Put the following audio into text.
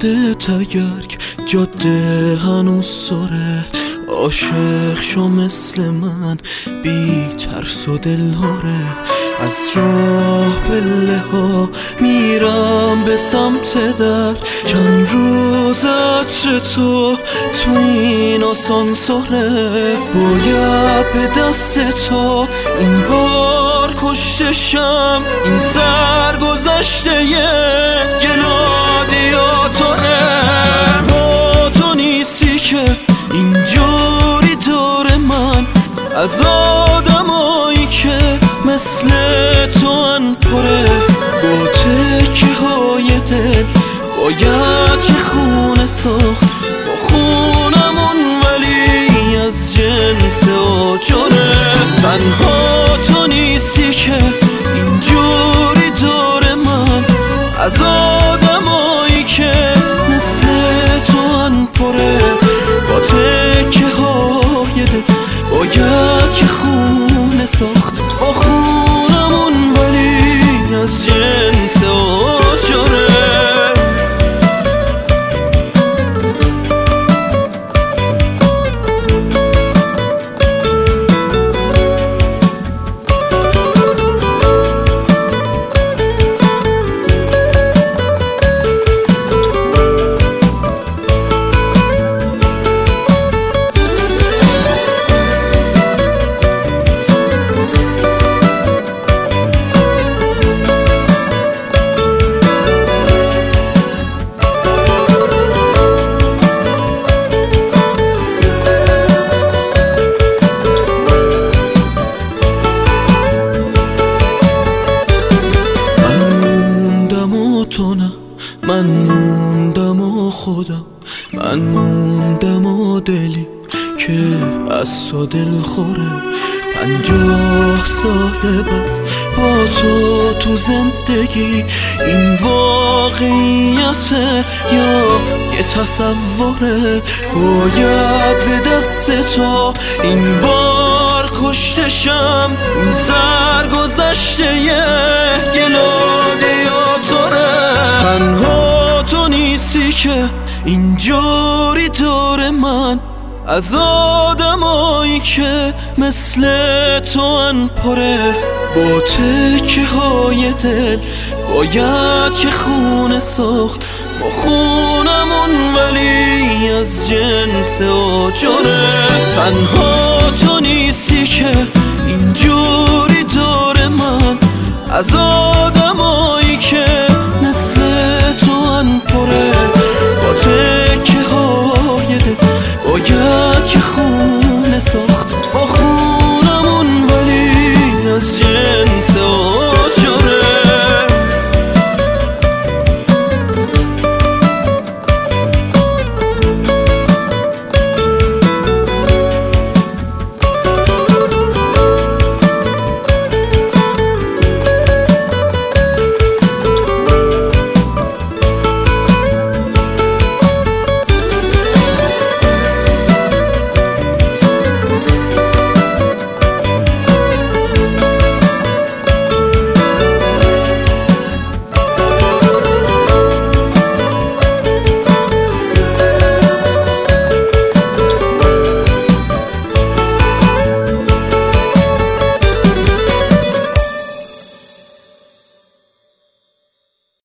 یادت اگر جاده هنوز سره، عاشق شو مثل من بی ترس و دلهاره. از راه پله ها میرم به سمت در، چند روز عطر تو این آسانسوره. باید به دست تو این بار کشته شم، این سرگذشته گلادیاتوره. با تو نیستی که اینجوری دور من، از آدمایی که مثل تو ان پره. با تکه های دل باید که خونه ساخت با خونمون، ولی از جنس آجره. تنها تو نیستی که اینجوری دور من، از آدمایی که مثل تو ان پره. با تکه های دل باید که خونه ساخت با خونمون، ولی از جنس آجره. من موندم و خودم، من موندم و دلی که از تو دل خوره. 50 سال بعد با تو زندگی، این واقعیت یا یه تصوره. باید به دست تو این بار کشته شم، این سرگذشته گلادیاتوره. تنها تو نیستی که اینجوری دور من، از آدمایی که مثل تو ان پره. با تکه های دل باید که خونه ساخت با خونمون، ولی از جنس آجره. تنها تو نیستی که اینجوری دور من، از